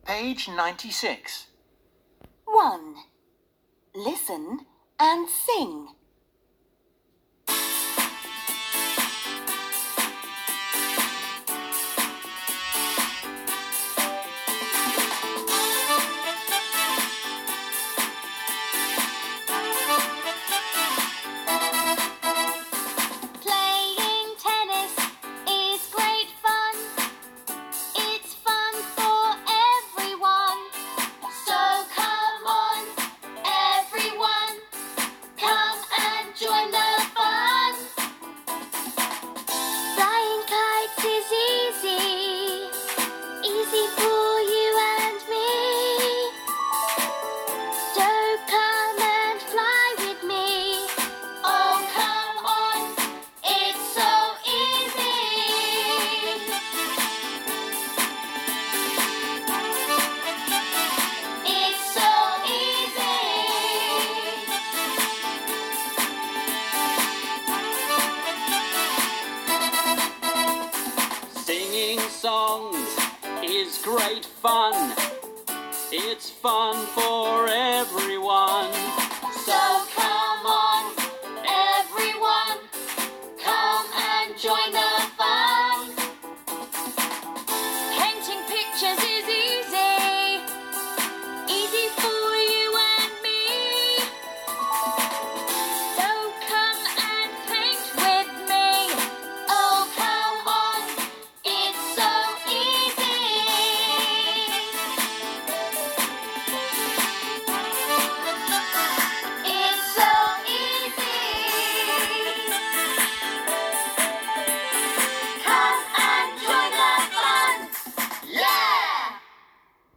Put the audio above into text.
Page 96. 1. Listen and sing. Playing tennis is great fun. It's fun for everyone. So come on, everyone. Come and join the fun. Flying kites is easy. Easy for you and me. So come and fly with me. Oh, come on. It's so easy. It's so easy. Singing songs is great fun. It's fun for everyone. So come